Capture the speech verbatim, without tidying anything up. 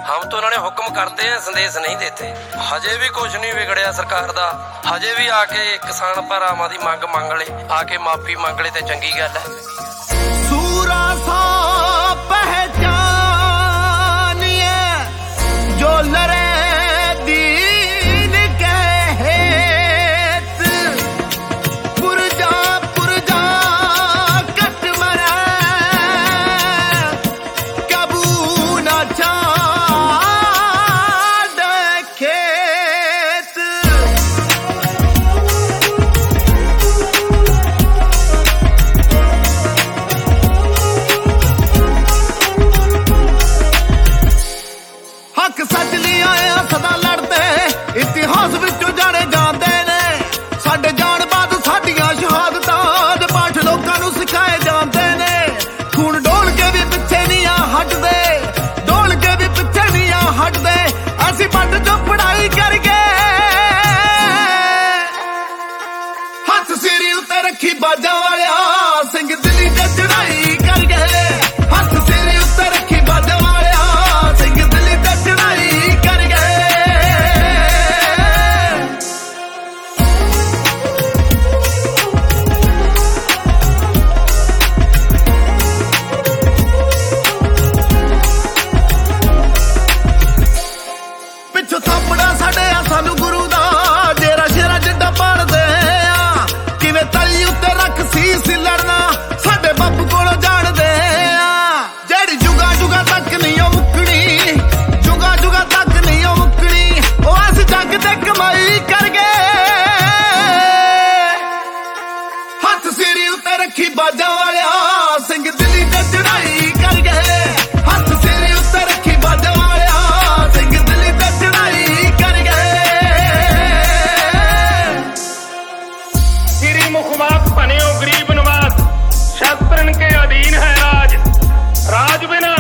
हम तो उन्होंने हुक्म करते हैं, संदेश नहीं देते। हजे भी कुछ नहीं बिगड़िया सरकार दा, हजे भी आके किसान भरावां दी मंग मंग ले, आके माफी मंग ले ते चंगी गल है। सूरा सा पहचानिए जो लड़े दीन के हेत, पुरजा पुरजा कट मरे कबू न चाड़ खेत। हक सच लिए आए सदा लड़ते, इतिहास विचों जाने जाते ने साडे जान बाद साडियां शहादतां दे पाठ लोकां नूं सिखाए जाते ने। खून डोल के भी पिछे नहीं आ हटदे, डोल के भी पिछे नहीं आ हटदे, असीं बंड चों पढ़ाई करके हथ सिरी उत्ते रखी बाजां वालिया सिंह दिल्ली ते चढ़ाई कर गए। हथ सिरी उत्ते रखी बाजां वालिया सिंह दिल्ली ते चढ़ाई कर गए। पिछों थापड़ा साडे आ सानू गुरु दा, जेरा शेरा जिड्डा पढ़दे आ, किवें तली उत्ते रख सीस लड़ना साडे बापू कोलों जाणदे आ। जेड़ी जुगा जुगा तक नहीं ओ मुकनी, जुगा जुगा तक नहीं ओ मुकनी, ओ अस जग ते कमाई कर गए। हथ सिरी उत्ते रखी बाजां वालिया सिंह दिल्ली ते चढ़ाई कर गए। हथ सिरी उत्ते रखी बाजां वालिया सिंह दिल्ली ते चढ़ाई कर गए। श्री मुखवाक बने हो गरीब नवाज, शस्त्रन के अधीन है राज, राज बिना